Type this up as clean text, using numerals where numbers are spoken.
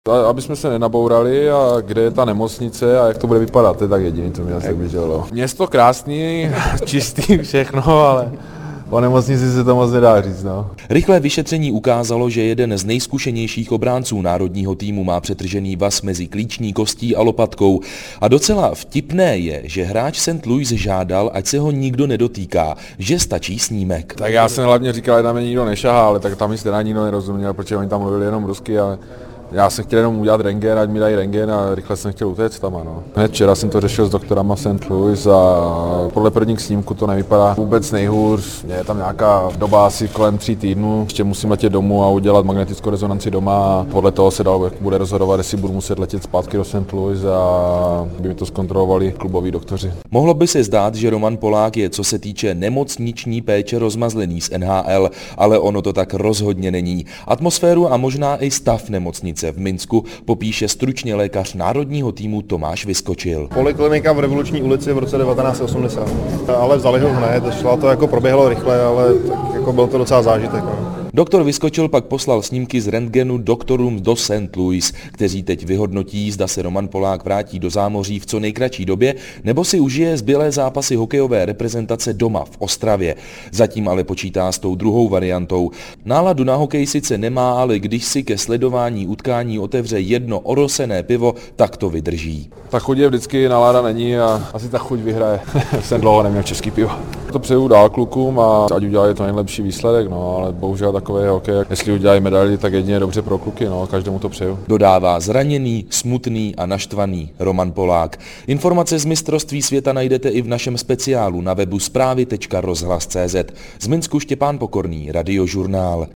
Aby jsme se nenabourali a kde je ta nemocnice a jak to bude vypadat, to je tak jediný, co mi asi běželo. Město krásný, čistý, všechno, ale o nemocnici se to moc nedá říct, no. Rychlé vyšetření ukázalo, že jeden z nejzkušenějších obránců národního týmu má přetržený vaz mezi klíční kostí a lopatkou. A docela vtipné je, že hráč St. Louis žádal, ať se ho nikdo nedotýká, že stačí snímek. Tak já jsem hlavně říkal, že tam mě nikdo nešahá, ale tak tam mi stejně nikdo nerozuměl, protože oni tam mluvili jenom rusky, ale já jsem chtěl jenom udělat rentgen, ať mi dají rentgen a rychle jsem chtěl utéct tam, no. Hned včera jsem to řešil s doktorama St. Louis a podle prvních snímků to nevypadá vůbec nejhůř. Je tam nějaká doba asi kolem 3 týdnů, ještě musím letět domů a udělat magnetickou rezonanci doma a podle toho se bude rozhodovat, jestli budu muset letět zpátky do St. Louis a by mi to zkontrolovali kluboví doktoři. Mohlo by se zdát, že Roman Polák je, co se týče nemocniční péče, rozmazlený z NHL, ale ono to tak rozhodně není. Atmosféru a možná i stav nemocnice v Minsku popíše stručně lékař národního týmu Tomáš Vyskočil. Poliklinika v Revoluční ulici v roce 1980, ale vzali ho hned, to jako proběhlo rychle, ale tak jako byl to docela zážitek. No. Doktor Vyskočil pak poslal snímky z rentgenu doktorům do St. Louis, kteří teď vyhodnotí, zda se Roman Polák vrátí do zámoří v co nejkratší době, nebo si užije zbylé zápasy hokejové reprezentace doma v Ostravě. Zatím ale počítá s tou druhou variantou. Náladu na hokej sice nemá, ale když si ke sledování utkání otevře jedno orosené pivo, tak to vydrží. Ta chuť je vždycky, nálada není a asi ta chuť vyhraje. Jsem dlouho neměl český pivo. To přeju dál klukům a ať udělají to nejlepší výsledek, no, ale bohužel takový hokej, jestli udělají medaili, tak jedině dobře pro kluky, no, každému to přeju. Dodává zraněný, smutný a naštvaný Roman Polák. Informace z mistrovství světa najdete i v našem speciálu na webu zprávy.rozhlas.cz. Z Minsku Štěpán Pokorný, Radiožurnál.